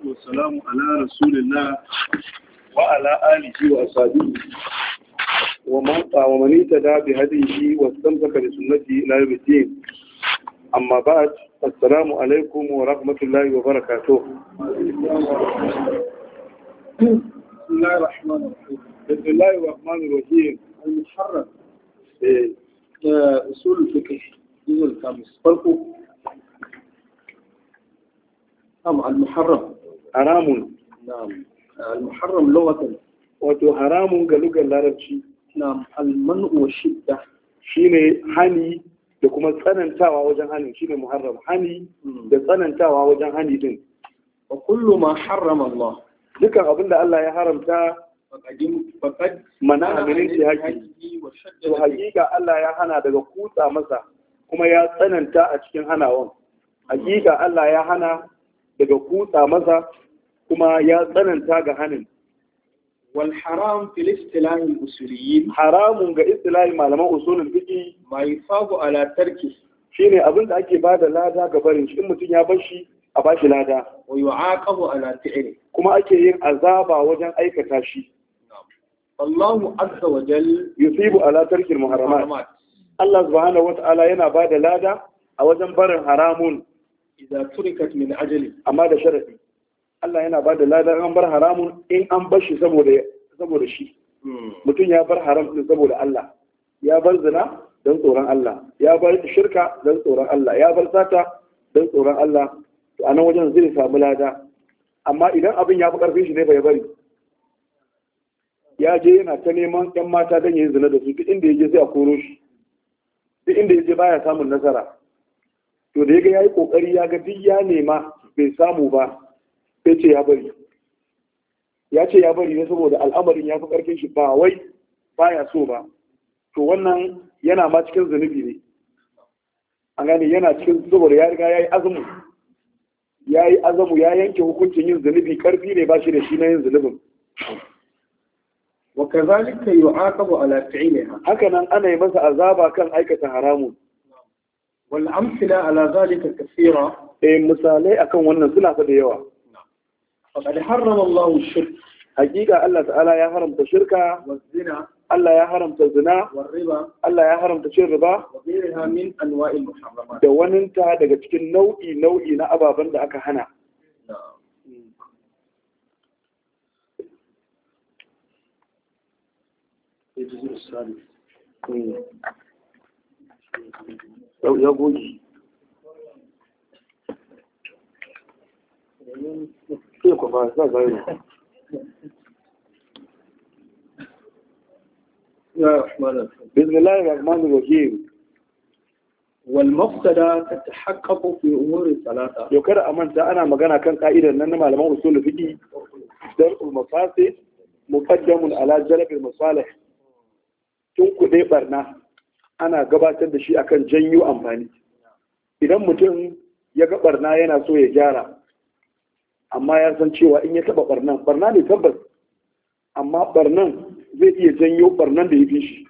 والسلام على رسول الله وعلى آله وأصحابه ومن اهتدى بهديه واستمسك بسنته إلى يوم الدين. أما بعد، السلام عليكم ورحمة الله وبركاته. بسم الله الرحمن الرحيم. بسم الله الرحمن الرحيم. المحرم أصول الفقه الجزء الخامس. فرقه المحرم حرام. نعم. المحرم لغة wato haramun ga lugar larabci. نعم. المنع والشدة shine hani da kuma tsanantawa wajen hani, shine muharram. Hani da tsanantawa wajen hani din. wa kullu ma harrama Allah, dukan abin da Allah ya haramta faqad mana aminin shi haƙi, to hakika Allah ya hana daga kutsa masa kuma ya tsananta a cikin hanawan. Hakika Allah ya hana daga kutsa masa kuma ya tsananta ga hanin. wal haram fil istilah al usuliyyin, haramun ga istilahi malaman usulul fiqh ma yusabu ala tarki, shine abin da ake bada lada ga barin shi. In mutum ya bar shi a bashi lada, wa yu'aqabu ala fi'li, kuma ake yin azaba wajen aikata shi. Allahu azza wa jalla yusibu ala tarkil muharramat, Allah subhanahu wata'ala yana bada lada a wajen barin haramun idza turikat min ajli, amma da sharadi. Allah yana bada lada an bar haramun in an bar shi saboda shi. Mutum ya bar haram din saboda Allah, ya bar zina don tsoron Allah, ya bar shirka don tsoron Allah, ya bar sata don tsoron Allah, to a nan wajen zai samu lada. Amma idan abin ya fi ƙarfin shi ne bai bari, ya je yana ta neman 'yan mata don yin zina da su, duk inda ya je sai a koro shi, duk inda ya je baya samun nasara. To da ya ga ya yi ƙoƙari, ya ga duk ya nema bai samu ba, sai ce ya bari. Ya ce ya bari ne saboda al'amarin ya fi ƙarfin shi, ba wai baya so ba. To wannan yana ma cikin zunubi ne. An gane yana cikin, saboda ya riga ya yi azumu. Ya yi azamu, ya yanke hukuncin yin zunubi, ƙarfi ne ba shi da shi na yin zunubin. wa kazalika yu'aqabu ala fi'liha, Haka nan ana yi masa azaba kan aikata haramun. wal amthila ala zalika kathira, Misalai akan wannan suna fa da yawa. faqad harrama Allahu shirk, Hakika Allah ta'ala ya haramta shirka, wa zina, Allah ya haramta zina, wa riba, Allah ya haramta cin riba, wa ghayriha min anwa'il muharramat. da waninta daga cikin nau'i na ababen da aka hana. Ya goji. Sai ku ba za ga yi. بسم الله الرحمن الرحيم. والمفسدة تتحقق في أمور الثلاثة. yau kada a manta ana magana kan ka'idar nan na malaman usul fiqi, dar'ul mafasid muqaddamun ala jalbil masalih. Tun kuɗe barna ana gabatar da shi akan janyo amfani. Idan mutum ya ga barna yana so ya gyara, amma ya san cewa in ya taɓa barna ne tabbas, amma barnan zai iya janyo barnan da ya fi shi.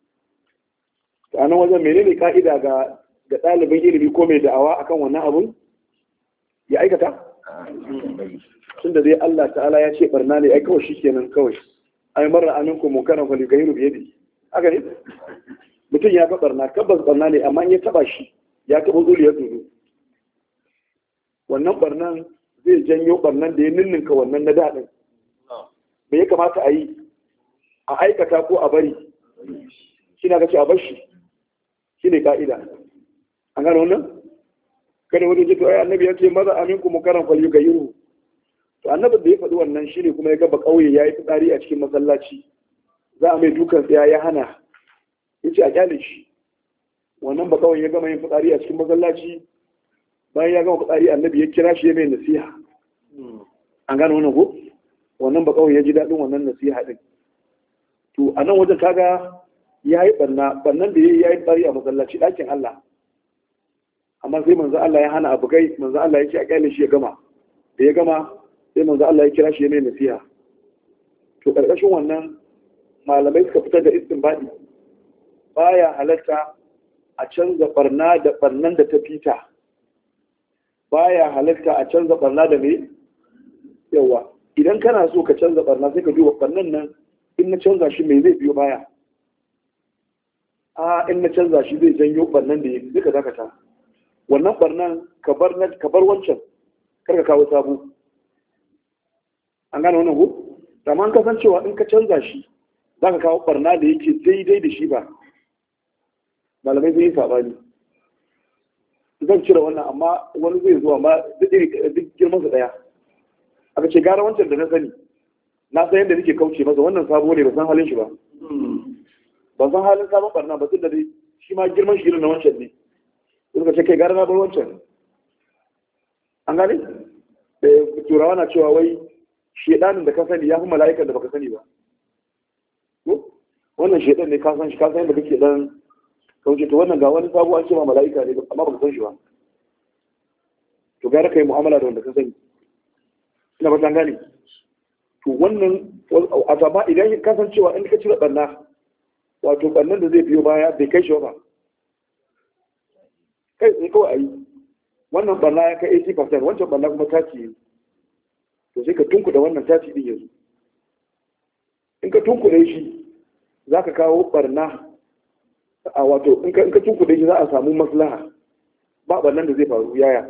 A nan wajen menene ka'ida ga ɗalibin ilimi ko mai da'awa akan wannan abun ya aikata? Tun da dai Allah ta'ala ya ce barna ne, ai kawai shi kenan kawai. Ai marar aminku munkaran fali gairu biye ne. Haka ne? Mutum ya ga barna, tabbas barna ne, amma in ya taba shi ya taɓa zuliyar dudu. Wannan barnan zai janyo barnan da ya ninninka wannan na daɗin. Me ya kamata a yi? A aikata ko a bari? Shi na ce a bar shi. Shi ne ka'ida. An gano wannan? Kada wani jito, ai annabi ya ce maza aminku mukaran kwalli ga yiru. To annabin da ya faɗi wannan shi ne kuma ya gaba ƙauye ya yi fitsari a cikin masallaci. Za a mai dukan tsaya ya hana. Ya ce a kyale shi. Wannan ba kawai ya gama yin fitsari a cikin masallaci. Bayan ya gama fitsari annabi ya kira shi ya mai nasiha. An gano wannan ko? Wannan ba kawai ya ji daɗin wannan nasiha ɗin. To a nan wajen kaga ya yi ɓarnan da ya yi ɓari a masallaci ɗakin Allah. Amma sai manzo Allah ya hana abu kai, manzo Allah ya ce a ƙyale shi ya gama. Da ya gama sai manzo Allah ya kira shi ya mai nasiha. To ƙarƙashin wannan malamai suka fitar da istinbadi. Baya halatta a canza ɓarna da ɓarnan da ta fita. Baya halatta a canza ɓarna da me yawa idan kana so ka canza barna sai ka duba barnan nan in na canza shi mai zai biyo baya in na canza shi zai janyo barnan da ya fi duka dakata wannan barnan ka bar wancan kar ka kawo sabo an gane wannan ko amma an kasancewa in ka canza shi za ka kawo barna da yake daidai da shi ba malamai zai yi sabani zan cire wannan amma wani zai zuwa ma duk girman su daya aka ce gara wancan da na sani na san yadda nake kauce masa wannan sabo ne ba san halin shi ba ban san halin sabon barna ba tun da dai shi ma girman shi irin na wancan ne suka ce kai gara na bar wancan an gane turawa na cewa wai shedanin da ka sani ya fi mala'ikan da baka sani ba wannan shedan ne ka san shi ka san yadda kake dan kauce to wannan ga wani sabo an ce ma mala'ika ne amma baka san shi ba to gara kai mu'amala da wanda ka sani ina ba gane to wannan a gaba idan ka san cewa in ka cire barna wato barnan da zai biyo baya bai kai shi ba kai sai kawai ayi wannan barna ya kai 80% wancan barna kuma 30 to sai ka tunkuɗe wannan 30 din yanzu in ka tunkuɗe shi za ka kawo barna a wato in ka tunkuɗe shi za a samu maslaha ba barnan da zai faru yaya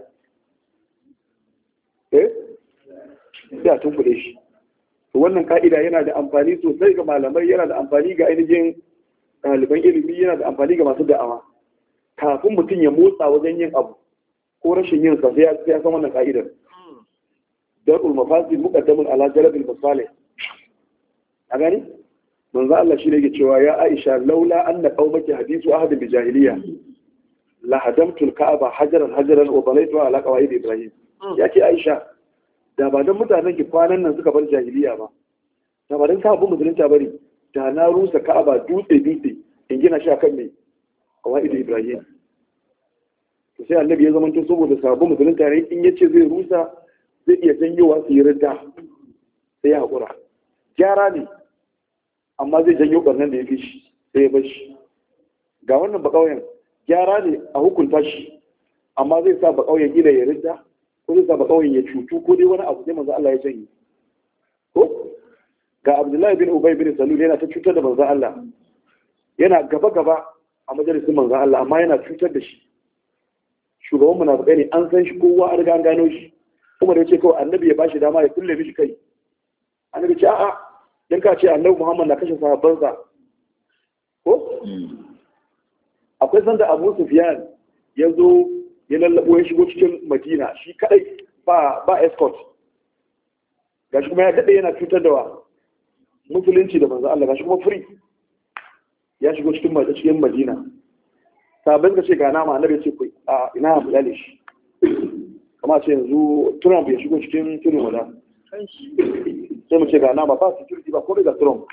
sai a tunkuɗe shi to wannan ka'ida yana da amfani sosai ga malamai yana da amfani ga ainihin ɗaliban ilimi yana da amfani ga masu da'awa kafin mutum ya motsa wajen yin abu ko rashin yin sa sai ya san wannan ka'idar dar'ul mafasid muqaddamun ala jalbil masalih a gani manzo Allah shi ne yake cewa ya Aisha laula anna qaumaki hadithu ahad bi jahiliya la hadamtu al-ka'aba hajaran wa banaytu ala qawaid ibrahim yake Aisha da ba don mutanen ki kwanan nan suka bar jahiliya ba da ba don sabon musulunta bari da na rusa ka'aba dutse in gina shi akan mai qawaid ibrahim to sai annabi ya zama saboda sabon musulunta ne in yace zai rusa zai iya janyowa su yi ridda sai ya hakura gyara ne amma zai janyo barnan da ya fi shi sai ya bar shi ga wannan bakauyen gyara ne a hukunta shi amma zai sa bakauyen gina ya ridda ko zai sa bakauyen ya cutu ko dai wani abu sai manzo Allah ya janye ko ga Abdullahi bin Ubay bin Salul yana ta cutar da manzo Allah yana gaba a majalisin manzo Allah amma yana cutar da shi shugaban munafikai ne an san shi kowa an riga an gano shi kuma da yace kawai annabi ya bashi dama ya kulle mishi kai annabi ce a'a dan ka ce annabi Muhammad na kashe sahabbansa ko akwai sanda Abu Sufyan ya zo ya lallabo ya shigo cikin Madina shi kadai ba escort gashi kuma ya dade yana cutar da musulunci da manzo Allah gashi kuma free ya shigo cikin Madina sabon ka ce ga nama annabi ya ce kai a ina abu yale shi kuma ce yanzu Trump ya shigo cikin tudun wada sai mu ce ga nama ba security ba ko da Trump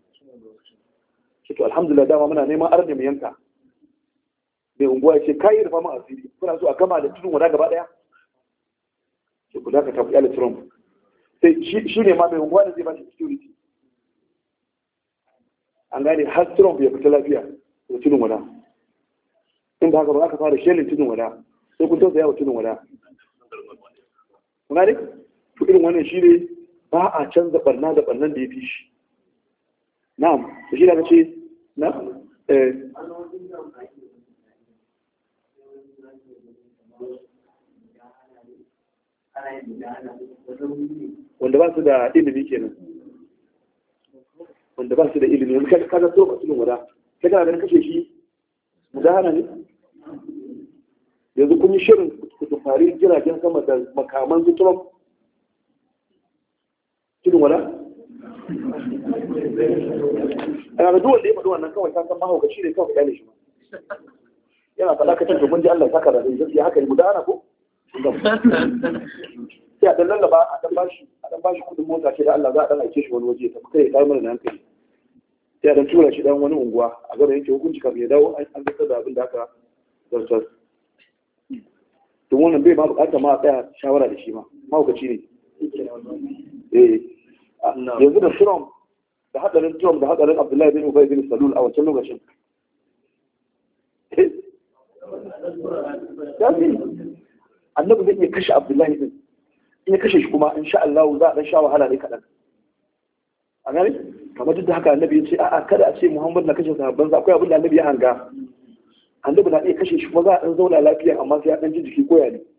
ce to alhamdulillah dama muna neman arne mu yanka mai unguwa ya ce kayi rufa mu asiri kuna so a gama da tudun wada gaba daya ce ku da ka tafi yale Trump sai shi ne ma mai unguwa da zai ba shi security an gane har Trump ya fita lafiya da tudun wada in ba haka ba aka fara shelin tudun wada sai kun tausaya wa tudun wada kun gane to irin wannan shi ne ba a canza barna da barnan da ya fi shi na'am da shi da ka ce na wanda ba su da ilimi kenan wanda ba su da ilimi yanzu kaga so ba su wada kai kana ganin kashe shi mudahana ne yanzu kun yi shirin ku tufari jiragen sama da makaman su Trump tudun wada a ga duwanda ya faɗi wannan kawai ta san mahaukaci ne kawai kyale shi ma yana faɗa ka tantar mun ji Allah ya saka da ya haka ne mudahana ko sai a dan lallaba a dan bashi kudin mota ce da Allah za a dan aike shi wani waje ta kai ya kai mana hankali sai a dan tura shi dan wani unguwa a gaba yake hukunci kafin ya dawo an zartar da abin da aka zartar to wannan bai ma bukata ma a tsaya shawara da shi ma mahaukaci ne yanzu da Trump da hadarin Trump da hadarin Abdullahi bin Ubay bin Salul a wancan lokacin annabi zai iya kashe Abdullahi din in ya kashe shi kuma insha Allah za a dan sha wahala ne kaɗan a gani kamar duk da haka annabi ya ce a'a kada a ce Muhammad na kashe sahabban sa akwai abin da annabi ya hanga annabi na iya kashe shi kuma za a dan zauna lafiya amma sai a dan ji jiki koya ne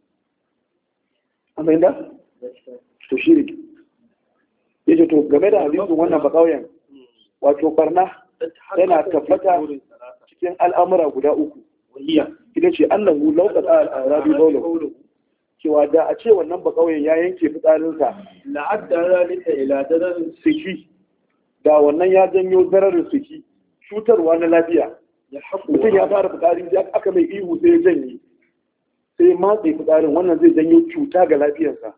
amma inda to shi ne yace to game da hadisin wannan bakauyen wato barna yana tabbata cikin al'amura guda uku ita ce annahu law qada al-arabi bawlu cewa da a ce wannan bakauyen ya yanke fitsarinsa la'adda zalika ila dararin siki da wannan ya janyo dararin siki cutarwa na lafiya mutum ya fara fitsari ya aka mai ihu sai ya janye sai matse fitsarin wannan zai janyo cuta ga lafiyarsa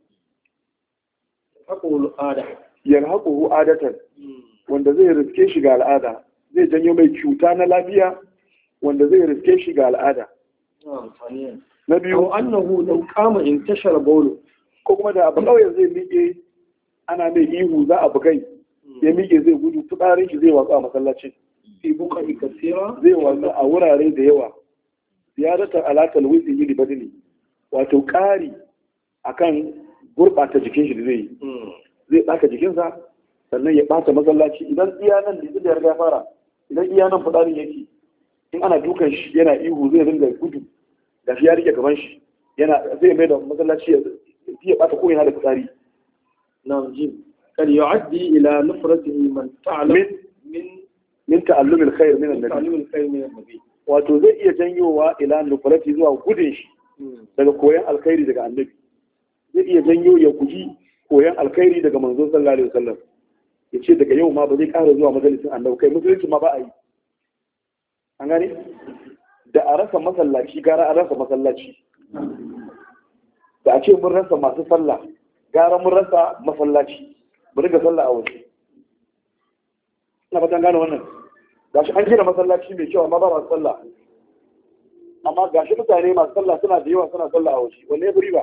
yarhaquhu adatan wanda zai riske shi ga al'ada zai janyo mai cuta na lafiya wanda zai riske shi ga al'ada na biyu annahu law qama intashara bawlu ko kuma da abu kawai zai miƙe ana mai ihu za a bugai ya miƙe zai gudu fitsarin shi zai watsa a masallaci fi buqai kasira zai watsa a wurare da yawa ziyaratar alaƙar wisi yi libadini wato ƙari akan gurɓata jikin shi da zai yi zai ɗaka jikinsa sannan ya ɓata masallaci idan iya nan da ya riga fara idan iya nan fitsarin yake in ana dukan shi yana ihu zai ringa gudu da shi ya rike gaban shi yana zai mai da masallaci ya ɓata ko yana da fitsari na'am ji kad yu'addi ila nufratihi man ta'lam min ta'allum al-khair min an-nabi wato zai iya janyowa ila nufrati zuwa gudun shi daga koyon alkhairi daga annabi zai iya janyo ya guji koyon alkhairi daga manzon sallallahu alaihi wasallam ya ce daga yau ma ba zai ƙara zuwa majalisin annabi kai musulunci ma ba a yi an gane da a rasa masallaci gara a rasa masallaci da a ce mun rasa masu sallah gara mun rasa masallaci mu riga sallah a waje ina fatan gane wannan gashi an gina masallaci mai kyau amma ba masu sallah amma gashi mutane masu sallah suna da yawa suna sallah a waje wanne ya buri ba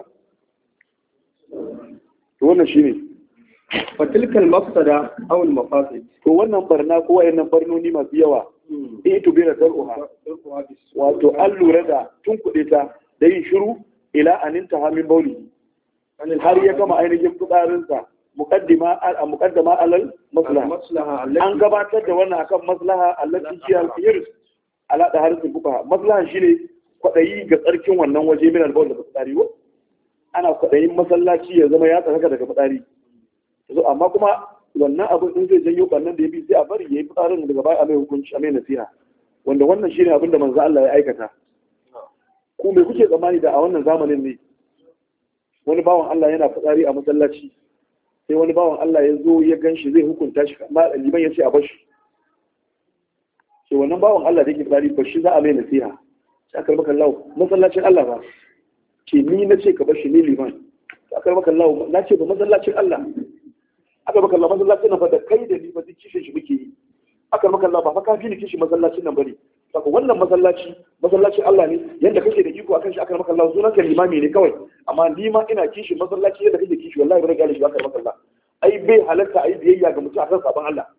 to wannan shine fatilkal mafsada aw al mafasid to wannan barna ko wayannan barnoni masu yawa to bi da tar'uha wato an lura da tunkuɗe ta da yin shiru ila anin tahamin bauli har ya gama ainihin fitsarinsa muqaddama alal maslaha an gabatar da wannan akan maslaha allati hiya al-khayr ala da harfin fuqaha maslaha shine kwadayi ga tsarkin wannan waje min al-bawl da fitsari ana kwadayin masallaci ya zama ya tsaraka daga fitsari to amma kuma wannan abin din zai janyo kannan da ya bi sai a bari yayi fitsarin daga baya a mai hukunci a mai nasiha wanda wannan shine abin da manzo Allah ya aikata ku me kuke tsammani da a wannan zamanin ne wani bawan Allah yana fitsari a masallaci sai wani bawan Allah ya zo ya ganshi zai hukunta shi amma liman ya ce a bashi sai wannan bawan Allah da yake fitsari bashi za a mai nasiha sai aka maka Allah masallacin Allah ba ce ni na ce ka bashi ni liman aka maka Allah na ce ba masallacin Allah aka maka Allah masallacin nan fa da kai da ni ba duk kishin shi muke yi aka maka Allah ba fa kafi ni kishin masallacin nan bane saka wannan masallacin Allah ne yanda kake da iko akan shi aka maka Allah sunan ka limami ne kawai amma ni ma ina kishin masallaci yadda kake kishi wallahi ba ga shi aka maka Allah ai bai halatta ai biyayya ga mutum akan sabon Allah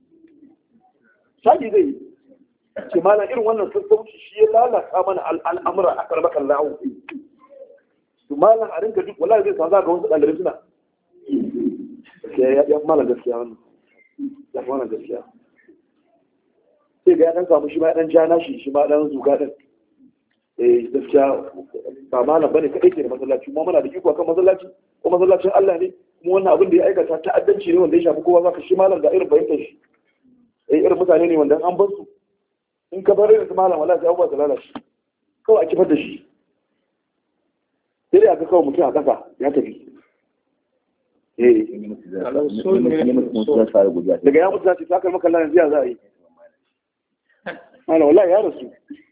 sai zai ce malam irin wannan sassauci shi ya lalata mana al'amura aka maka Allah to malam a rinka duk wallahi zai san za ga wasu dalibai suna ya malam gaskiya wannan ya malam gaskiya sai ga ya dan samu shi ma dan jana shi ma dan zuga din gaskiya ba malam bane kadai ke da masallaci kuma muna da iko akan masallaci ko masallacin Allah ne kuma wannan abin da ya aikata ta'addanci ne wanda ya shafi kowa zaka shi malam ga irin bayyantar shi irin mutane ne wanda an bar su in ka bar irin su malam wallahi sai abubuwa su lalace kawai a kifar da shi sai dai aka kawo mutum a kasa ya tafi daga ya mutu za su ta kalmar kallon yanzu ya za a yi ala wallahi ya rasu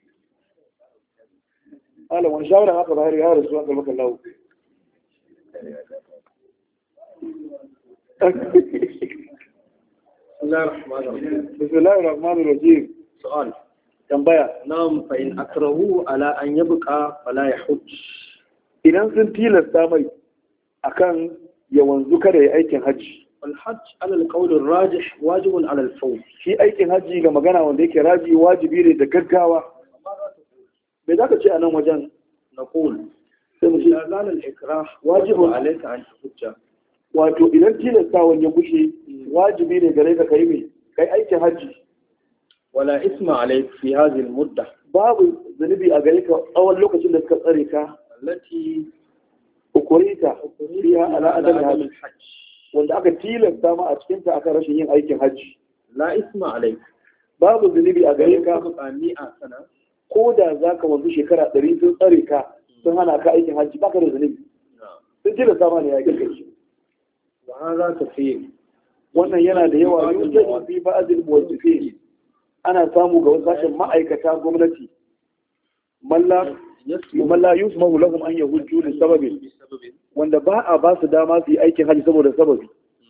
ala wani shawara haka bayar ya rasu haka maka lawo bismillahir rahmanir rahim su'al tambaya nam fa in akrahu ala an yabqa fala yahujj idan sun tilasta mai akan ya wanzu kada ya aikin hajji الحج على القول الراجح واجب على الفور shi aikin haji ga magana wanda yake raji wajibi ne da gaggawa bai za ka ce a nan wajen نقول sai mu ce إذا زال الإكراه واجب واجب عليك أن تحج. wato idan tilastawan ya gushe wajibi ne gare ka kai mai kai aikin hajji ولا إثم عليك في هذه المدة babu zunubi a gare ka tsawon lokacin da suka tsare ka التي ukurita fiha ala adam hajji الحج. wanda aka tilasta ma a cikin ta akan rashin yin aikin hajji لا إثم عليك. babu zunubi a gare ka تبقى 100 سنة. ko da za ka wanzu shekara 100 sun tsare ka sun hana ka aikin hajji baka da zunubi sun tilasta ma ne ya kai وهذا كثير. wannan yana da yawa yujadu fi ba'dil muwazzifin ana samu ga wasu sashen ma'aikata gwamnati malla yusmahu lahum an yahujju li sababin wanda ba a ba su dama su yi aikin hajji saboda sababi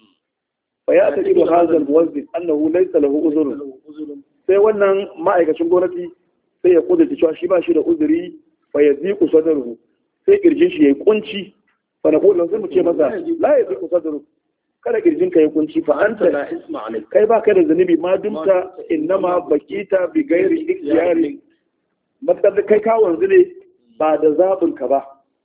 fa ya taqidu hadha al-muwazzif annahu laysa lahu uzrun sai wannan ma'aikacin gwamnati sai ya kudurta cewa shi ba shi da uzuri fa yaziqu sadruhu sai kirjin shi yayi kunci fa na kullum sai mu ce masa la yaziqu sadruhu kada kirjin ka yi kunci fa anta لا إثم عليك. kai ba ka da zunubi ma dumta innama bakita bi gairi ikhtiyari matakar kai ka wanzu ne ba da zabin ka ba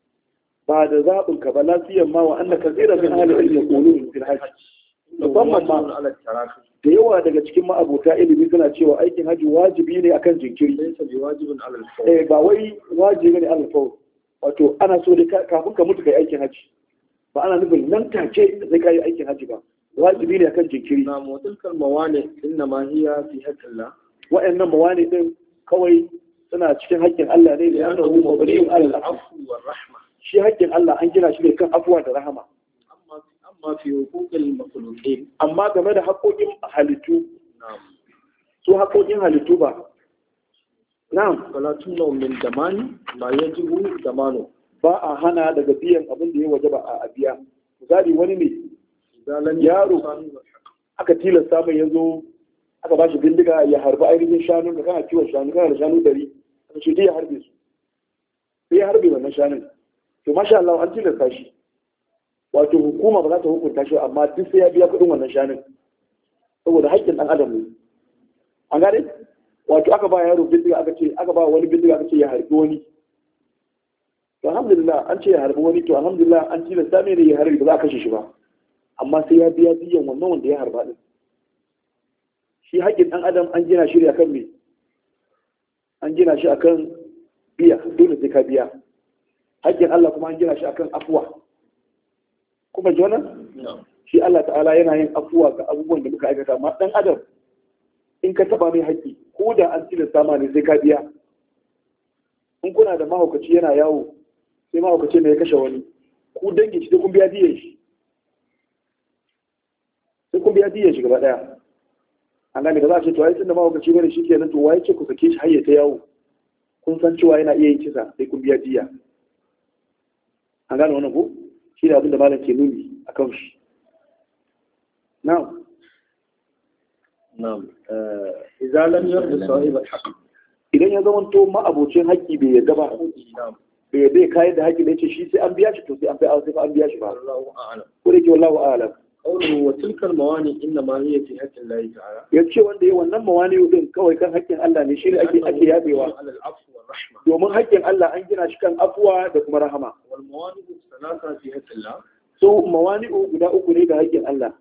ba da zabin ka ba lafiyan ma wa annaka kaseera min ahli ilmi yaqulun fil hajj musamman ma على التراخي. da yawa daga cikin ma'abota ilimi suna cewa aikin hajji wajibi ne akan jinkiri ليس بواجب على الفور. ba wai wajibi ne alfawar wato ana so da kafin ka mutu kai aikin hajji ba ana nufin nan take zai kai aikin hajji ba wajibi ne akan jinkiri نعم. وتلك الموانع إنما هي في حق الله. wa'annan mawani din kawai suna cikin haƙƙin Allah ne da annahu mabniun ala al-afw العفو والرحمة. shi haƙƙin Allah an gina shi ne kan afuwa da rahama أما في حقوق المخلوقين. amma game da haƙoƙin halittu نعم. su haƙoƙin halittu ba na'am فلا تمنع من زمان ما يجب زمانه. ba a hana daga biyan abin da ya wajaba a biya misali wani ne إذا لم yaro يكن صاحب الحق. aka tilasta mai yanzu aka ba shi bindiga ya harbi ainihin shanu da kana kiwon shanu kana da shanu 100 aka ce ya harbe su sai ya harbe wannan shanun to masha Allah an tilasta shi wato hukuma ba za ta hukunta shi amma duk sai ya biya kuɗin wannan shanun saboda haƙƙin ɗan adam ne an gane wato aka ba yaro bindiga aka ba wani bindiga aka ce ya harbi wani to alhamdulillah an ce ya harbi wani to alhamdulillah an tilasta mai ne ya harbi ba za a kashe shi ba amma sai ya biya biyan wannan wanda ya harba din shi haƙƙin ɗan adam an gina shi akan me an gina shi akan biya dole sai ka biya haƙƙin Allah kuma an gina shi akan afuwa kuma ji wannan shi Allah ta'ala yana yin afuwa ga abubuwan da muka aikata amma ɗan adam in ka taba mai haƙƙi ko da an tilasta ma ne sai ka biya in kuna da mahaukaci yana yawo sai mahaukaci ne ya kashe wani ku dangin shi sai kun biya diyan shi sai kun biya diyan shi gaba daya an gane da za a ce to ai tunda mahaukaci bane shi kenan to waye ce ku sake shi har ya ta yawo kun san cewa yana iya yin kisa sai kun biya diya an gane wannan ko shi ne abin da malam ke nuni a kan shi na'am نعم. إذا لم يرد صاحب الحق. idan ya zama to ma'abocin haƙƙi bai yadda ba نعم. bai yadda ya kayar da haƙƙi da yace shi sai an biya shi to sai an biya shi ba الله أعلم. ko da ke wallahu a'lam قوله وتلك الموانع إنما هي في حق الله تعالى. yace wanda ya wannan mawani din kawai kan haƙƙin Allah ne shi ne ake yabewa على العفو والرحمة. domin haƙƙin Allah an gina shi kan afuwa da kuma rahama والموانع الثلاثة في حق الله. so mawani'u guda uku ne ga haƙƙin Allah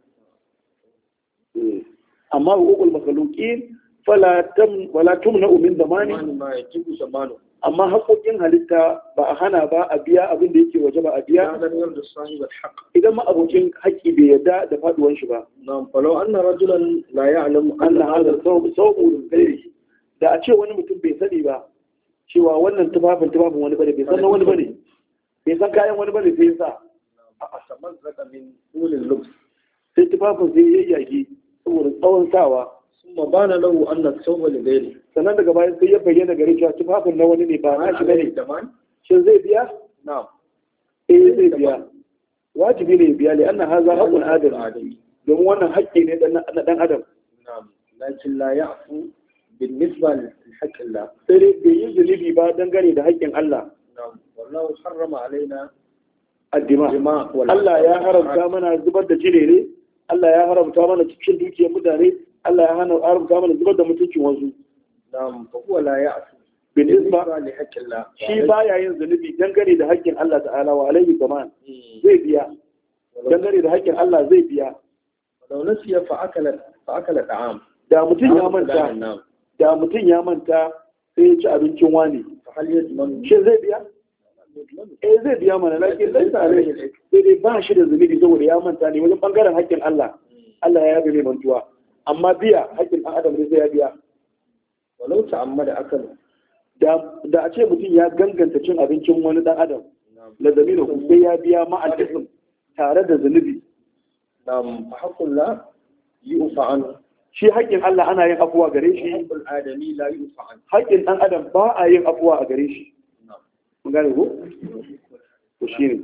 amma hukukul makhluqin wala tumna'u min zamani زمان ما يجب زمانه. amma haƙoƙin halitta ba a hana ba a biya abin da yake waje ba a biya إذا لم يرد صاحب الحق. idan ma abokin haƙƙi bai yarda da faduwan shi ba نعم. فلو أن رجلا لا يعلم Allah hada sauƙin gairi da a ce wani mutum bai sani ba cewa wannan tufafin wani bane bai san na wani bane bai san kayan wani bane sai ya sa تمزق من طول اللبس. sai tufafin sai ya yayyage saboda tsawon sawa ثم بان له أن الثوب لغيره. sannan daga bayan sai ya bayyana gare cewa tufafin na wani ne ba na shi bane زمان. shin zai biya نعم. zai biya wajibi ne ya biya li anna hadha haqqun adam domin wannan haƙƙi ne na dan adam نعم. لكن لا يعفو بالنسبة لحق الله. sai dai bai yi zunubi ba dangane da haƙƙin Allah نعم. والله حرم علينا addima Allah ya haramta mana zubar da jire ne Allah ya haramta mana cikin dukiyar mutane Allah ya haramta mana zubar da mutuncin wasu نعم. فهو لا يعفو. bin isma li haqqillah shi baya yin zunubi dangane da haƙƙin Allah ta'ala wa alaihi zaman zai biya dangane da haƙƙin Allah zai biya law nasiya fa akala ta'am da mutum ya manta sai ya ci abincin wani hal yadman shi zai biya zai biya mana lakin laisa alaihi sai dai ba shi da zunubi saboda ya manta ne wajen bangaren haƙƙin Allah Allah ya yabe mai mantuwa amma biya haƙƙin ɗan adam ne sai ya biya walau ta'ammada akal da a ce mutum ya ganganta cin abincin wani ɗan adam la zamina ku sai ya biya ma'al ism tare da zunubi nam haqqullah yu'fa an shi haƙƙin Allah ana yin afuwa gare shi haqqul adami la yu'fa an haƙƙin ɗan adam ba a yin afuwa a gare shi mun gane ko to shine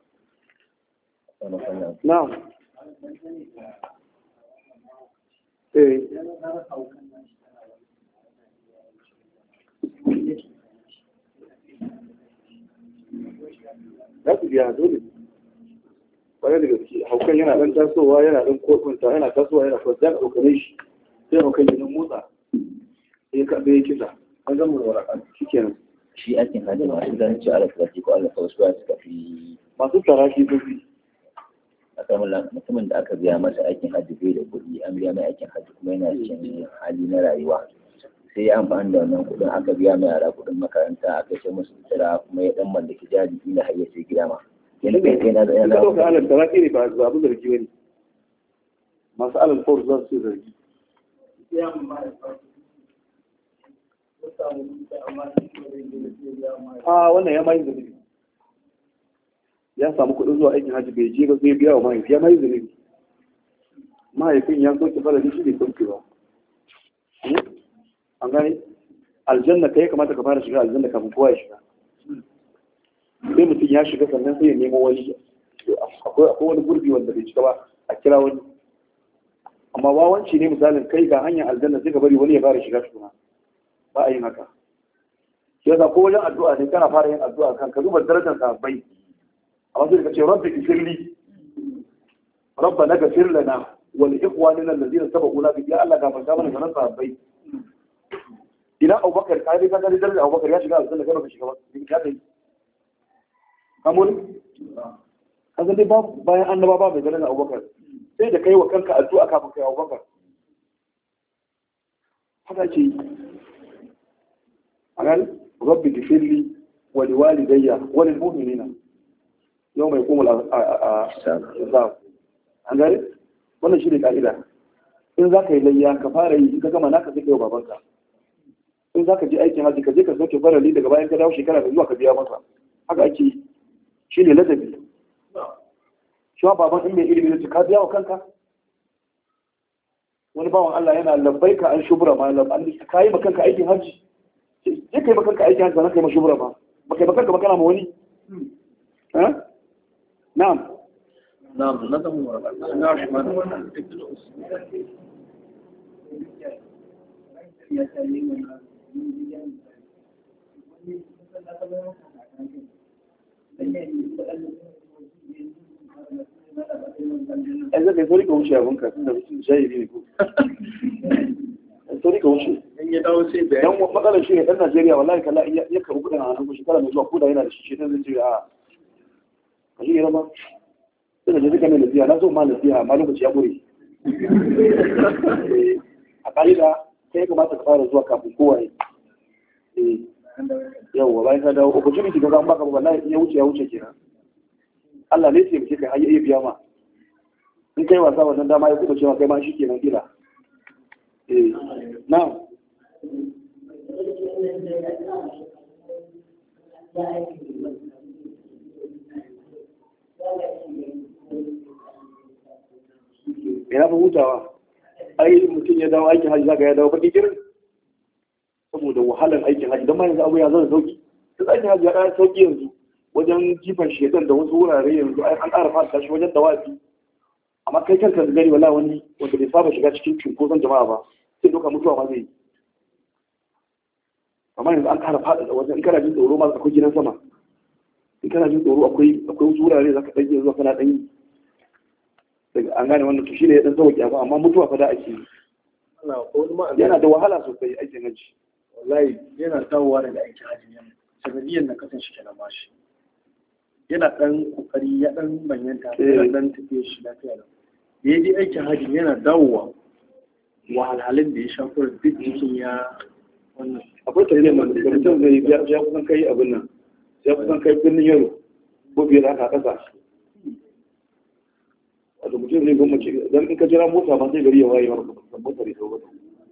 na'am za su biya dole kwaye da gaske haukan yana ɗan tasowa yana ɗan kokunta yana tasowa yana kwanta a ɗaukane shi sai haukan yana motsa ya kaɗe ya kisa an zama da waraka shi kenan shi aikin hajji masu ganin ci ala tsarki ko ala kawasuwa suka fi masu tsara shi sun fi a samun mutumin da aka biya masa aikin hajji bai da kuɗi an biya mai aikin hajji kuma yana cikin hali na rayuwa sai ya amfani da wannan kuɗin aka biya mai yara kuɗin makaranta aka ce musu tsira kuma ya dan mallaki jari ina har ya sai gida ma yanzu kai kai na da yana ɗauka alal tsaraki ne ba zaɓi zargi ba ne masu alal fawar za su zargi wannan ya mayi zunubi ya samu kuɗin zuwa aikin hajji bai je ba zai biya wa mahaifi ya mayi zunubi mahaifin ya soke farali shi ne sauke ba an gane aljanna kai kamata ka fara shiga aljanna kafin kowa ya shiga sai mutum ya shiga sannan sai ya nemo wani akwai wani gurbi wanda bai shiga ba a kira wani amma wawanci ne misalin kai ga hanyar aljanna sai ka bari wani ya fara shiga shuna ba a yin haka shi yasa ko wajen addu'a ne kana fara yin addu'a kan ka duba darajar sahabbai amma sai ka ce rabbi ighfirli rabbana ghfir lana wa li ikhwanina alladhina sabaquna bi ya Allah gafarta mana ga sahabbai idan Abubakar ka dai ka ga darajar Abubakar ya shiga aljanna kai baka shiga ba ka dai kamar kaga dai bayan annaba ba bai darajar Abubakar sai da kai wa kanka addu'a kafin kai Abubakar haka ce anan rabbi ghfirli wa liwalidayya wa lil mu'minina yawma yaqumul hisab an gare wannan shi ne ka'ida in za ka yi layya ka fara yi in ka gama naka sai ka yi babanka in za ka je aikin haji ka je ka sauke farali daga bayan ka dawo shekara da zuwa ka biya masa haka ake yi shi ne ladabi shi wa baban in mai ilimi ne ka biya wa kanka wani bawan Allah yana labbaika an shubura ma ka yi ma kanka aikin haji je ka yi ma kanka aikin haji ba ka yi ma shubura ba ba kai ma kanka ba kana ma wani na'am نعم نظم ai zai sauri ka wuce abinka tun da mutum jahili ne ko sauri ka wuce in ya dawo sai bayani dan matsalar shi ne dan Najeriya wallahi kalla ya karu kudin a hannun shekara mai zuwa ko da yana da shi zai ce a kashi ne ba sai da duka mai nasiya na so ma nasiya amma lokaci ya gure a ƙa'ida sai ya kamata ka fara zuwa kafin kowa ne yawwa bayan ka dawo opportunity ka zama baka wallahi ya wuce kenan Allah ne sai muke kai har ya biya ma in kai wasa wannan dama ya kuka cewa kai ma shi kenan kila na'am ina fa hutawa ai mutum ya dawo aikin hajji zaka ya dawo baki girin saboda wahalar aikin hajji don ma yanzu abu ya zo da sauki duk aikin hajji ya ƙara sauki yanzu wajen jifan shekan da wasu wurare yanzu an ƙara fata shi wajen dawafi amma kai kanka da gani wala wani wanda bai saba shiga cikin cunkoson jama'a ba sai doka mutuwa ma zai yi amma yanzu an ƙara fada da wajen in kana jin tsoro ma akwai gidan sama in kana jin tsoro akwai wasu wurare za ka ɗan yi zuwa kana ɗan yi daga an gane wannan to shine ya dan sauki ba amma mutuwa fa da ake yi yana da wahala sosai aikin hajji wallahi yana dawowa daga aikin hajji ne sanadiyyar na kasan shi kenan mashi yana dan kokari ya dan manyanta yana dan tafiye shi lafiya da ya yi aikin hajji yana dawowa wahalhalin da ya sha kura duk jikin ya wannan akwai tare da mutum zai ya kusan kai abin nan ya kusan kai birnin yaro ko biyar haka kasa wato mutum zai gwamnati don in ka jira mota ma sai gari ya waye mara kusan mota ne sau ba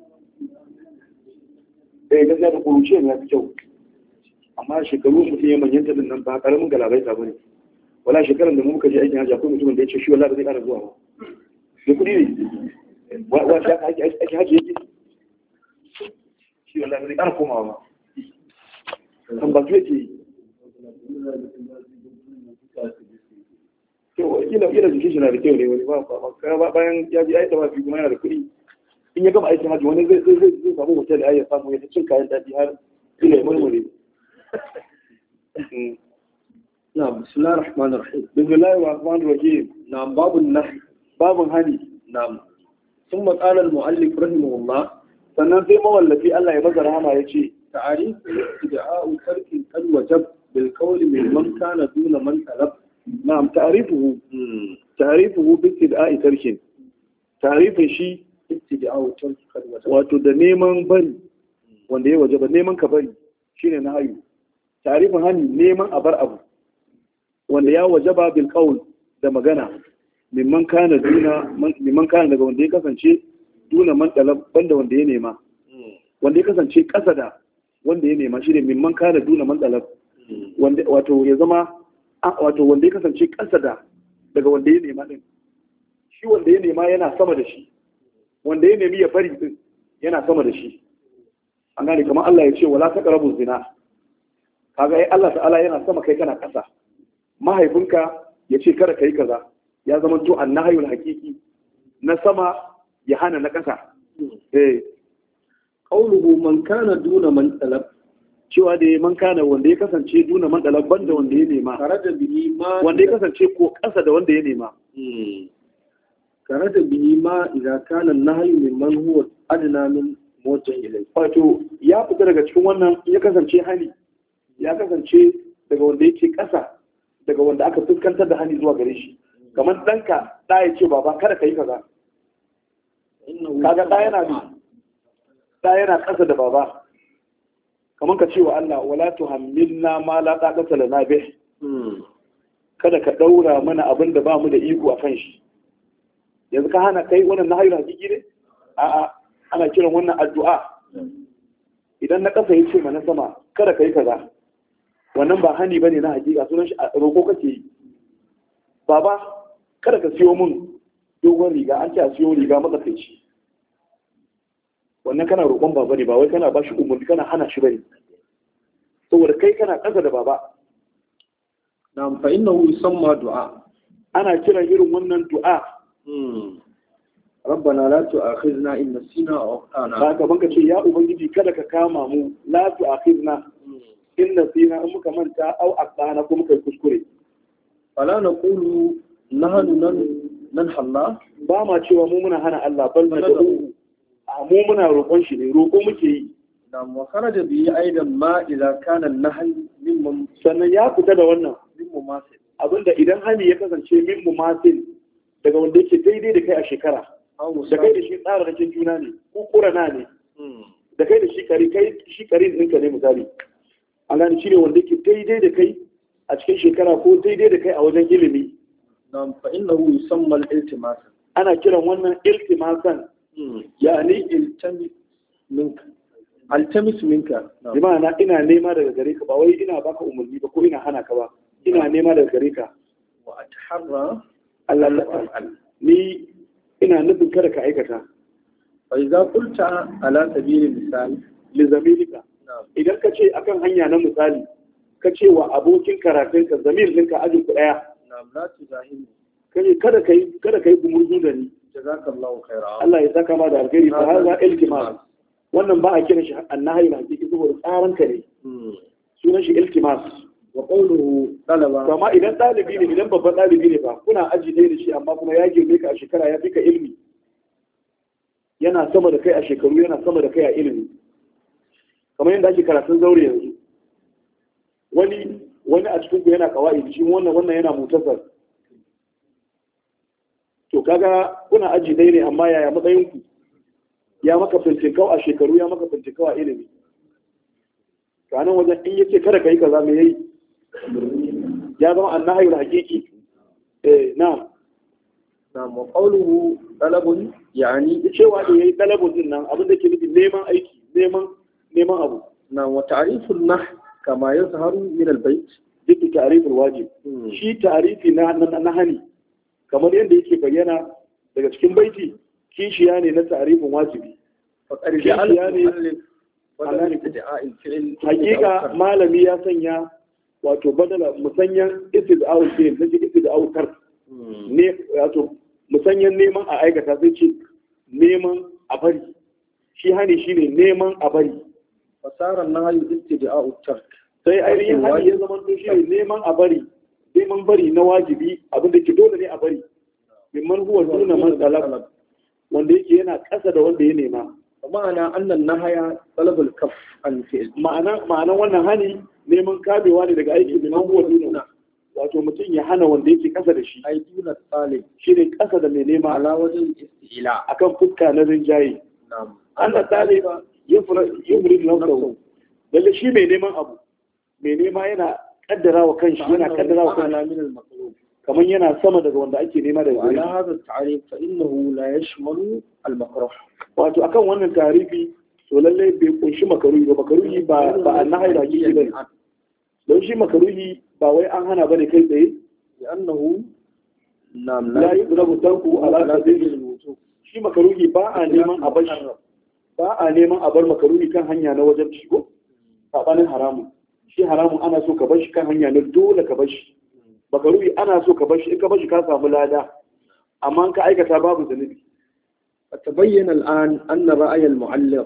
gaskiya da kuruciya ya fi kyau amma shekaru mutum ya manyanta din nan ba karamin galabaita ba ne wala shekaran da muka je aikin hajji akwai mutumin da ya ce shi wala ba zai kara zuwa ba da kuɗi ne wa shi aka aikin hajji yake shi wala ba zai kara komawa ba kan ba su yake yi kila jikin shi na da kyau ne wani ba bayan ya ji aiki ba fi kuma yana da kuɗi in ya gama aikin hajji wani zai samu hotel ya samu ya cin kayan daɗi har ila ya murmure. نعم بسم الله الرحمن الرحيم بسم الله الرحمن الرحيم نعم باب النهي باب هني نعم ثم قال المؤلف رحمه الله sannan sai mawallafi Allah ya maza rahama ya ce تعريف استدعاء ترك قد وجب بالقول ممن كان دون من طلب نعم تعريفه باستدعاء ترك تعريفin shi استدعاء ترك قد وجب wato da neman bari wanda ya wajaba neman ka bari shine na hayu tarifin hani neman a bar abu wanda ya wajaba bil qaul da magana mimman kana daga wanda ya kasance duna man talab banda wanda ya nema wanda ya kasance kasa da wanda ya nema shine mimman kana duna man talab wanda wato ya zama wato wanda ya kasance kasa da daga wanda ya nema din shi wanda ya nema yana sama da shi wanda ya nemi ya bari din yana sama da shi an gane kamar Allah ya ce wala taqrabu zina kaga ai Allah ta'ala yana sama kai kana kasa mahaifinka ya ce kada kai kaza ya zama to annahayul haqiqi na sama ya hana na kasa qauluhu man kana duna man talab cewa da man kana wanda ya kasance duna man talab banda wanda ya nema karada bihi ma wanda ya kasance ko kasa da wanda ya nema karada bihi ma idza kana an-nahyu mimman huwa adna min mawjah ilay wato ya fita daga cikin wannan ya kasance hani ya kasance daga wanda yake ƙasa daga wanda aka fuskantar da hani zuwa gare shi kamar ɗanka ɗa ya ce baba kada ka yi kaza kaga ɗa yana ƙasa da baba kamar ka ce wa Allah wala tuhammilna ma la taqata lana bih kada ka daura mana abin da ba mu da iko a kan shi yanzu ka hana kai wannan na hayu hakiki ne a'a ana kiran wannan addu'a idan na ƙasa ya ce mana sama kada ka yi kaza wannan ba hani bane na hakika sunan shi roƙo kake yi baba kada ka siyo min dogon riga an ce a siyo riga matsakaici wannan kana roƙon baba ne ba wai kana ba shi umarni kana hana shi bane saboda kai kana ƙasa da baba na fa innahu yusamma du'a ana kiran irin wannan du'a rabbana la tu'akhizna in nasina aw akhtana haka banka ce ya ubangiji kada ka kama mu la tu'akhizna in nasina in muka manta aw akhtana ko muka kuskure fala naqulu nahnu nan halla ba ma cewa mu muna hana Allah bal na da mu muna roƙon shi ne roƙo muke yi da mu kharaja bi aidan ma idza kana an-nahy mimman sannan ya fita da wannan min mumasil abinda idan hani ya kasance min mumasil daga wanda yake daidai da kai a shekara da kai da shi tsararrakin juna ne ko kurana ne da kai da shi karin ɗinka ne misali an gani shi ne wanda yake daidai da kai a cikin shekara ko daidai da kai a wajen ilimi nam fa innahu yusamma al-iltimas ana kiran wannan iltimasan yani altamis minka bi ma'ana ina nema daga gare ka ba wai ina baka umarni ba ko ina hana ka ba ina nema daga gare ka wa ataharra Allah ni ina nufin kada ka aikata fa idza qulta ala sabili misal li zamilika idan ka ce akan hanya na misali ka ce wa abokin karatunka zamir ɗinka ajin ku ɗaya na'am la tuzahimu kace kada kai gumurzu da ni jazakallahu khaira Allah ya saka ma da alheri fa hadha iltimas wannan ba a kiran shi annahi na hakiki saboda tsaran ka ne sunan shi iltimas wa qawluhu talaba kama idan dalibi ne idan babban dalibi ne fa kuna aji ɗaya da shi amma kuma ya girme ka a shekara ya fi ka ilimi yana sama da kai a shekaru yana sama da kai a ilimi kamar yadda ake karatun zaure yanzu wani a cikin ku yana kawai shi wannan yana mutasar, to kaga kuna aji dai ne amma yaya matsayin ku? Ya maka fintinkau a shekaru, ya maka fintinkau a ilimi. To anan wajen in yace kada kai kaza me yayi? Ya zama annahayul haqiqi. Na'am. Na'am, wa qawluhu talabun yani cewa da yayi talabun din nan abin da ke nufi neman aiki, neman abu. Na wa ta'rifun nah kama yazharu min al-bayt duk ta'riful wajib. Shi ta'rifi na hani kamar yadda yake bayyana daga cikin baiti kishiya ne na ta'rifin wajibi. Kishiya ne hakika malami ya sanya wato badala musanyan istid'a'ul fi'l da istid'a'ul tark ne, wato musanyan neman a aikata sai ce neman a bari. Shi hani shine neman a bari. fasaran nahyu istid'a'ul tark sai ainihin hani ya zama to shine neman a bari, neman bari na wajibi abinda ke dole ne a bari. Mimman huwa duna man talab, wanda yake yana ƙasa da wanda ya nema. ma'ana annan nahaya talabul kaf an fi'l, ma'ana wannan hani neman kamewa ne daga aiki mimman huwa duna, wato mutum ya hana wanda yake ƙasa da shi. ai duna talib shine ƙasa da mai nema ala wajin istila akan fuska na rinjaye. na'am anna taliba yufrid nafsahu, lalle shi mai neman abu, mai nema yana kaddara wa kanshi, yana kaddara wa kanshi kamar yana sama daga wanda ake nema daga gare shi. ala hadha at-ta'rif fa innahu la yashmalu al-makruh, wato akan wannan tarifi to lalle bai kunshi makaruhi ba. Makaruhi ba annahi da hakiki bane, don shi makaruhi ba wai an hana bane kai tsaye, li'annahu la yudrabu tanku ala sabili al-wujuh. Shi makaruhi ba a neman a bar shi, ba a neman a bar makaruhi kan hanya na wajen shigo sabanin haramun. Shi haramun ana so ka bar shi kan hanya na dole ka bar shi, makaruhi ana so ka bar shi, in ka bar shi ka samu lada, amma in ka aikata babu zunubi. فتبين الآن أن رأي المؤلف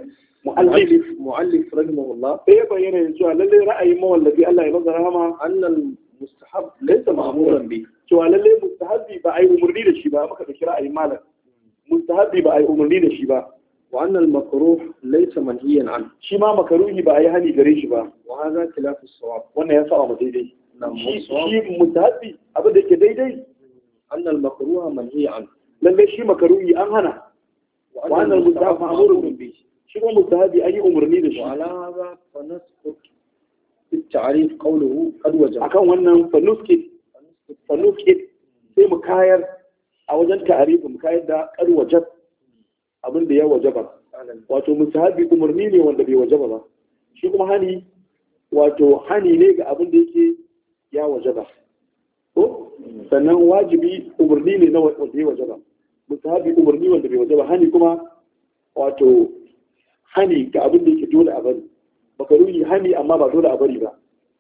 رحمه الله بين يجوا للي رأي مولدي الله يبارك رحمه أن المستحب ليس مأمورا به. شو للي مستحب بأي أمرني للشباب، ما كذا رأي مالك مستحب بأي أمرني للشباب. وأن المكروه ليس منهيا عنه. شي ما مكروه بأي هني غريش شباب. وهذا خلاف الصواب. وأنا يسأل مزيدي. شي مستحب أبدا كديدي. أن المكروه منهي عنه. للي شي مكروه أنهنا. وأن المستحب مأمور به. شو مستحب أي أمرني للشباب. وعلى هذا فنسكت بالتعريف قوله قد وجب. أكون وانا فنسكت sai mu kayar a wajen ta'arifi mu kayar da qad wajab, abin da ya wajaba, wato musahabi umarni ne wanda bai wajaba ba. Shi kuma hani wato hani ne ga abin da yake ya wajaba ko sannan wajibi umarni ne na wanda ya wajaba, musahabi umarni wanda bai wajaba, hani kuma wato hani ga abin da yake dole a bari. Makaruhi hani amma ba dole a bari ba.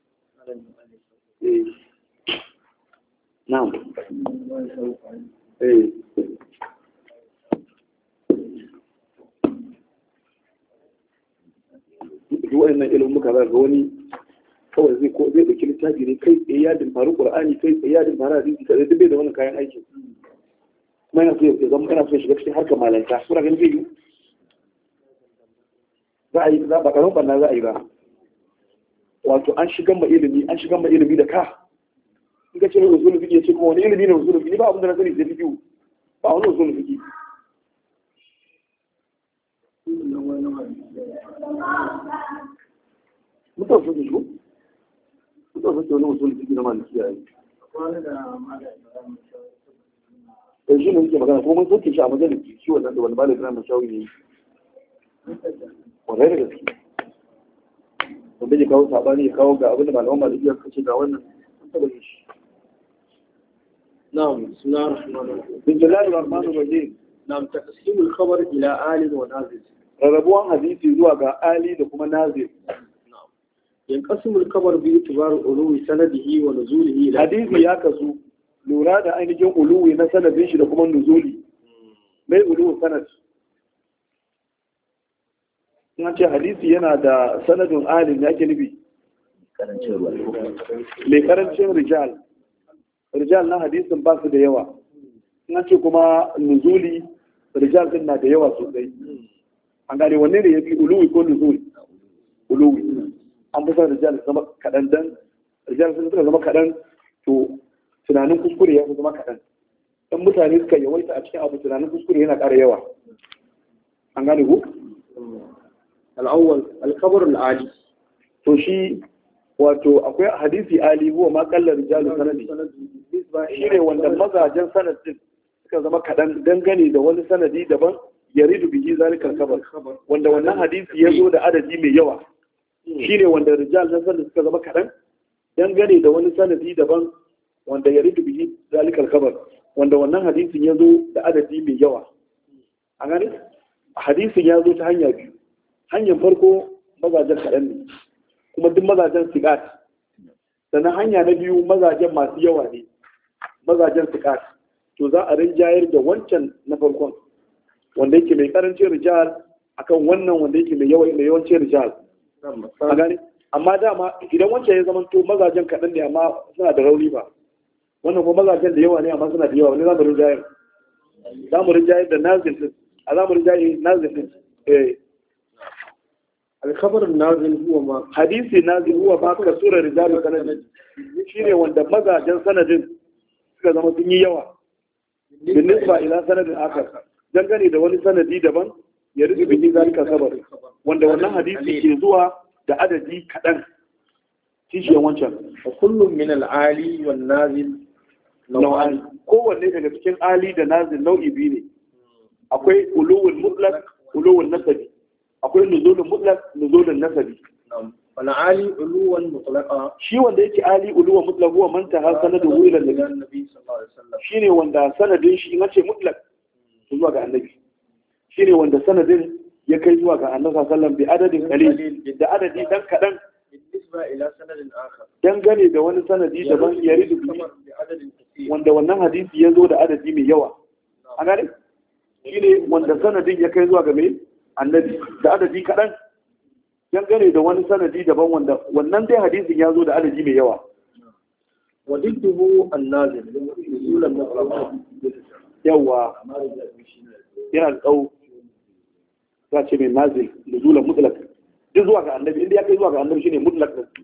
Na'am. Duk waɗannan ilimin muka ga wani kawai zai ɗauki littafi ne kai tsaye ya dimfari Qur'ani, kai tsaye ya dimfari hadisi, kai duk bai da wannan kayan aikin. Kuma yana so ya zama kana so ya shiga cikin harkar malanta. Kuna ganin zai yi? Za a yi ba karamin banna za a yi ba. Wato an shigan ma ilimi da ka. In ka ce mai usulun fiƙi ya ce kuma wani ilimi ne usulun fiƙi, ba abin da na sani zai fiƙi ba wani usulun fiƙi. Mutum sun shi mutum sun wani usulun fiƙi na maliki ya yi. Ɗan shi ne muke magana kuma mun sauke shi a majalis shi wannan da wani maliki na mashawi ne. Wannan da gaske. Wanda ya kawo saɓani ya kawo ga abin da malaman maliki ya kace ga wannan an taɓa yin shi. نعم بسم الله الرحمن الرحيم. بسم الله الرحمن الرحيم. نعم تقسيم الخبر إلى آل ونازل. ربوان حديثي zuwa ga ali da kuma nazil. نعم. ينقسم الخبر باعتبار علو سنده ونزوله إلى hadisi ya kasu lura da ainihin uluwi na sanadin shi da kuma nuzuli. Mai uluwi sanad. In ce hadisi yana da sanadin ali ne ake nufi. Karancin ruwa. Mai karancin rijal. Rijal na hadisin ba su da yawa. In ce kuma nuzuli rijal din na da yawa sosai. An gane wanne ne ya fi uluwi ko nuzuli? uluwi. An fi son rijal zama kaɗan, dan rijal sun suka zama kaɗan to tunanin kuskure ya fi zama kaɗan. Dan mutane suka yawaita a cikin abu, tunanin kuskure yana ƙara yawa. An gane ku? Al-awwal al-khabar al-ali. To shi wato akwai hadisi ali huwa ma qalla rijalu sanadi. Shi ne wanda mazajen sanadin suka zama kaɗan dangane da wani sanadi daban yaridu bihi zalikal khabar, wanda wannan hadisi ya zo da adadi mai yawa. Shi ne wanda rijal na sanadi suka zama kaɗan dangane da wani sanadi daban wanda yaridu bihi zalikal khabar, wanda wannan hadisin ya zo da adadi mai yawa. A gani hadisin ya zo ta hanya biyu. Hanyar farko mazajen kaɗan ne kuma duk mazajen sigat, sannan hanya na biyu mazajen masu yawa ne, mazajen sigat. To za a rinjayar da wancan na farkon wanda yake mai karancin rijal akan wannan wanda yake mai yawancin rijal. A gani amma dama idan wancan ya zama to mazajen kaɗan ne amma suna da rauni ba, wannan kuma mazajen da yawa ne amma suna da yawa, wani za mu rinjayar? Za mu rinjayar da nazil din, a za mu rinjayar nazil din. الخبر النازل هو ما hadisi nazil huwa ma kasura rijalu sanadin, shine wanda mazajen sanadin suka zama sun yi yawa bin nisba ila sanadin akar, dangane da wani sanadi daban ya rufe bihi zalika sabar, wanda wannan hadisi ke zuwa da adadi kaɗan kishiyan wancan. kullum min al-ali wan nazil nau'ani, kowanne daga cikin ali da nazil nau'i biyu ne. Akwai ulul mutlaq, ulul nasabi, akwai nuzulun mutlaq, nuzulun nasabi. wal ali uluwan mutlaqa, shi wanda yake ali uluwan mutlaq huwa man taha sanaduhu ila nabi nabi, sallallahu alaihi wasallam, shine wanda sanadin shi in ce mutlaq zuwa ga annabi, shine wanda sanadin ya kai zuwa ga annabi sallallahu alaihi wasallam bi adadin qalil, da adadi dan kadan بالنسبه الى سند اخر, dangane da wani sanadi daban ya ridu bi adadin kathir, wanda wannan hadisi ya zo da adadi mai yawa. A gane shine wanda sanadin ya kai zuwa ga mai annabi da adadi kadan dangane da wani sanadi daban wanda wannan dai hadisin ya zo da adadi mai yawa. wa didduhu an-nazil nuzulan mutlaq, yawa yana da tsawo, za ce mai nazil nuzulan mutlaq, duk zuwa ga annabi, inda ya kai zuwa ga annabi shine mutlaq din.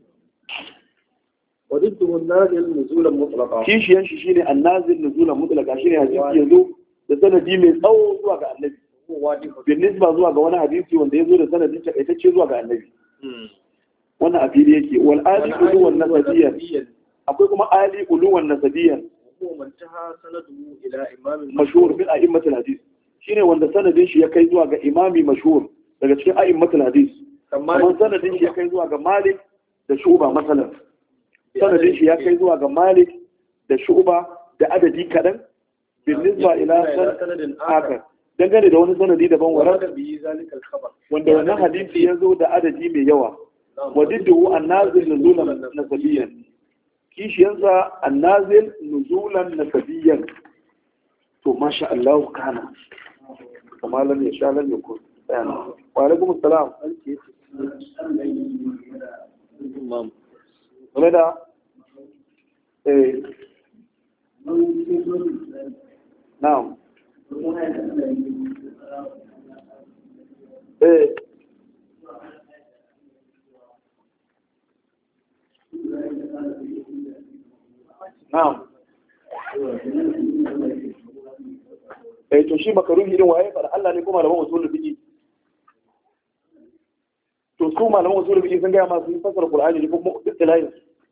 wa didduhu an-nazil nuzulan mutlaqa, Kishiyan shi shine an-nazil nuzulan mutlaqa, shine hadisi ya zo da sanadi mai tsawo zuwa ga annabi bin nisba zuwa ga wani hadisi wanda ya zo da sanadi takaitacce zuwa ga annabi. Wannan a fili yake. Wal ali uluwan nasabiyyan, akwai kuma ali uluwan nasabiyyan huwa man taha sanaduhu ila imam mashhur min a'immatil hadis, shine wanda sanadin shi ya kai zuwa ga imami mashhur daga cikin a'immatil hadis. Kamar sanadin shi ya kai zuwa ga Malik da Shu'ba masalan, sanadin shi ya kai zuwa ga Malik da Shu'ba da adadi kadan bin nisba ila sanadin akar, dangane da wani sanadi daban wanda wannan hadisi ya zo da adadi mai yawa. wa diddu an-nazil nuzulan nasabiyyan, kishiyansa an-nazil nuzulan nasabiyyan. To masha Allah kana kuma lam yasha lam yakun. Wa alaikum assalam. imam game da na'am na'am to shi makaruhi din waye fara Allah ne kuma malaman usulul fiqh? To su malaman usulul fiqh sun ga ma sun fasara Qur'ani ne kuma istilahi.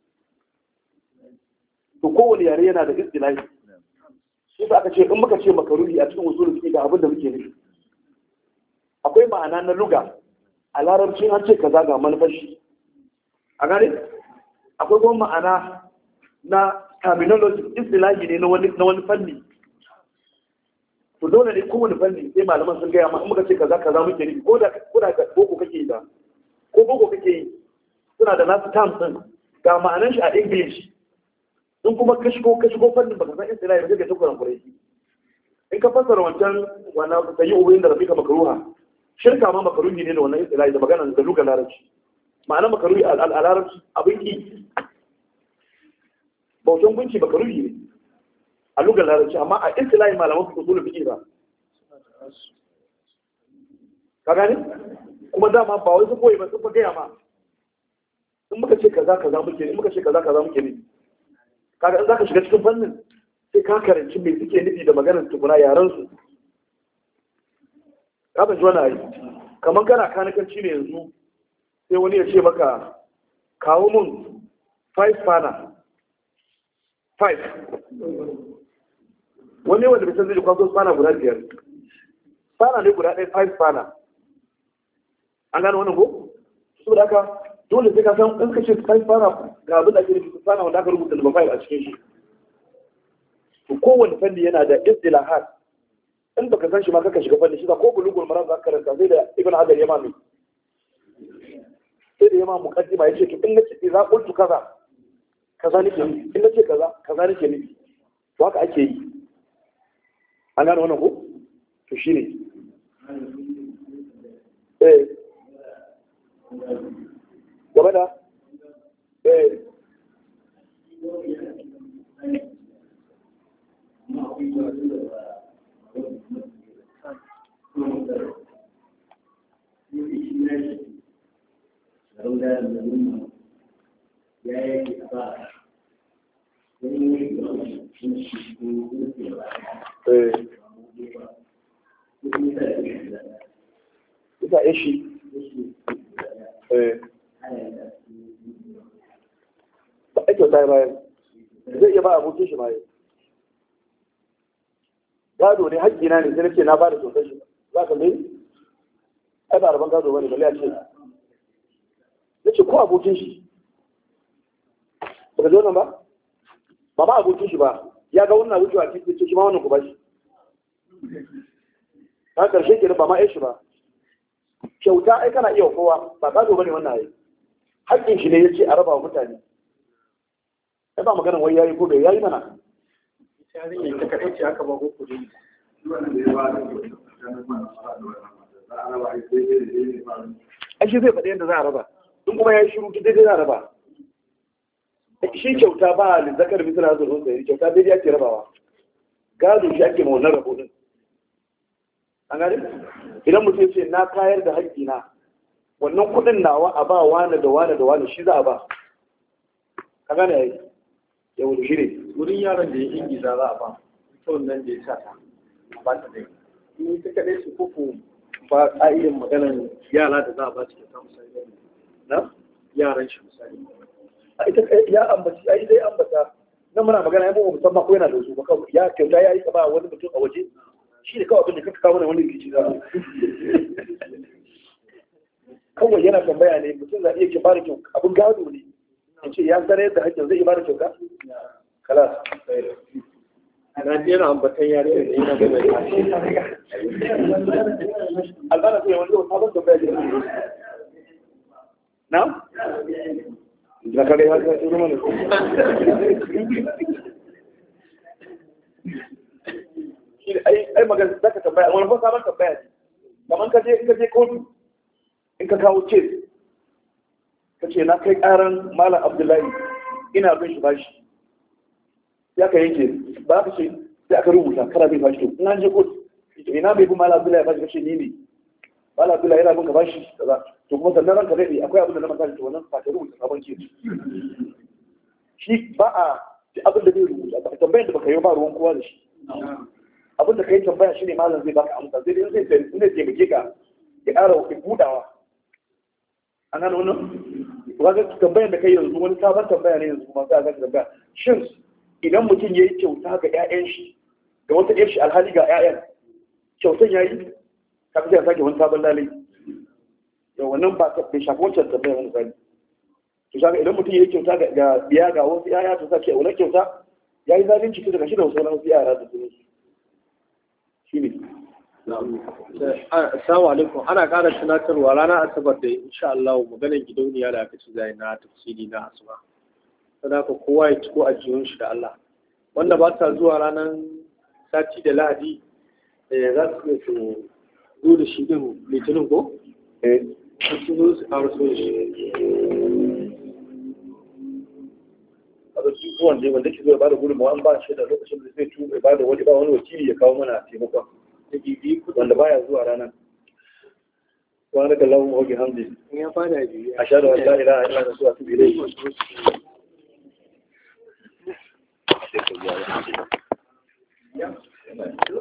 To kowane yare yana da istilahi. Shi da aka ce in muka ce makaruhi a cikin usulul fiqh ga abin da muke nufi. Akwai ma'ana na lugha, a larabci an ce kaza ga manufar shi. A gane? Akwai kuma ma'ana na terminology, istilahi ne na wani fanni. To dole ne kowane fanni sai malaman sun gaya ma in muka ce kaza kaza muke nufi, ko da boko kake yi da ko boko kake yi suna da nasu terms din ga ma'anar shi a English. In kuma ka shigo fannin baka san istilahi ba sai ka ta kuran kurai. In ka fassara wancan wannan sayi ubayin da rafika makruha, shirka ma makruhi ne da wannan istilahi da magana da lugar larabci. Ma'anar makruhi a larabci abin ki, bautan gunki makruhi ne a lugar larabci, amma a istilahi malaman su usulul fiqh ba. Ka gane? kuma dama ba wai su koyi ba su fa gaya ma in muka ce kaza kaza muke ne, in muka ce kaza kaza muke ne. Kaga in zaka shiga cikin fannin sai ka karanci me suke nufi da maganar tukuna yaran su. Ka ban ji wani ayi kamar kana kanikanci ne yanzu sai wani ya ce maka kawo mun 5 fana 5 wani wanda bai san zai kwaso fana guda 5 fana ne guda ɗaya 5 fana an gano wannan ko saboda haka dole sai ka san in ka ce 5 fana ga abin da ake nufi fana wanda aka rubuta da file a cikin shi to kowane fanni yana da istilahat in baka san shi ma kaka shiga fanni shi ko bulugul maram za ka karanta sai da ibn hajar ya mami sai da ya ma muqaddima yace to in nace za qultu kaza kaza nake nufi in nace kaza kaza nake nufi to haka ake yi an gano wannan ko to shine gaba da ita ishi ba ake wata bayan zai iya ba abokin shi bayan gado ne haƙƙina ne sai nake na ba da sosai shi za ka mai ai ba rabon gado ba ne bale a ce ya ce ko abokin shi ba ka ji wannan ba ba ma abokin shi ba ya ga wannan wucewa cikin ce shi ma wannan ku ba shi ta ƙarshe ke ba ma ya shi ba kyauta ai kana iya kowa ba gado ba ne wannan ai haƙƙin shi ne ya ce a raba wa mutane ai ba maganin wai yayi ko bai yayi mana yarinya ta kaɗai ce aka ba ko kuɗi. Ai shi zai faɗi yadda za a raba, in kuma ya yi shiru ta daidai za a raba. Shi kyauta ba a lizzakar misira zuwa sayari, kyauta daidai ake rabawa. Gado shi ake ma wannan rabo din. An gani? Idan mutum ce na kayar da haƙƙina, wannan kuɗin nawa a ba wane da wane da wane shi za a ba. Ka gane ya yi? Yau da shi ne. Wurin yaron da ya ingiza za a ba mutum nan da ya sa ta ba ta dai ni ta kaɗai su koko ba ƙa'idin maganar yara da za a ba su kyauta misali na yaran shi misali a ita ya ambaci a ita ya ambata nan muna magana ya mawa musamman ko yana da su ba kawai ya kyauta ya yi ka ba wani mutum a waje shi ne kawai abin da kaka kawo mana wani rikici za mu kawai yana tambaya ne mutum za iya ke bada kyau abin gado ne ya ce ya sanar da hakkin zai iya bada kyauta خلاص أنا دينا عم بتهيأ لي هنا الآن في وجود هذا الدبي نعم ذكر هذا شنو منه أي مجال ذاك تبي وأنا بس أعمل تبي كمان كذي كود إنك كاو تشيل كذي ناكل أرن مال عبد الله إنا بيش باش ya ka yanke ba ka ce sai aka rubuta kana bai fashi to in an je kotu ina bai bi mala abdullahi ya fashi kace ni ne mala abdullahi yana bin ka bashi kaza to kuma sannan ranka dai akwai abin da na maka to wannan ba ka rubuta sabon ke shi ba a abin da bai rubuta ba tambayar da baka yi ba ruwan kowa da shi abin da kai tambaya shine malam zai baka amsa sai dai zai taimake ka ya ƙara budawa an gano wannan ga tambayar da kai yanzu wani sabon tambaya ne yanzu kuma sai ga tambaya shin idan mutum ya yi kyauta ga 'ya'yan shi ga wata 'yar shi alhali ga 'ya'yan kyautan ya yi ta fi sake wani sabon lalai da wannan ba ta bai shafi wancan tambayar wani sani to shaka idan mutum ya yi kyauta ga biya ga wasu 'ya'ya to sake wani kyauta ya yi zalunci ta daga shi da wasu wani yara da su shi ne assalamu alaikum ana ƙara tunatarwa ranar asabar da insha Allah maganar gidauniya da aka ci zai na tafsiri na asuba sadaka kowa ya ciko ajiyun shi da Allah wanda ba ta zuwa ranar sati da lahadi za su iya su zo da shi din litinin ko? su zo su kawo so shi a da su wanda ke zo ya bada gudunmawa an ba shi da lokacin da zai tu ya bada wani wakili ya kawo mana taimakon wanda baya zuwa ranar subhanaka allahumma wa bihamdika ya fada biyu ashhadu an la ilaha illa anta astaghfiruka wa atubu ilayk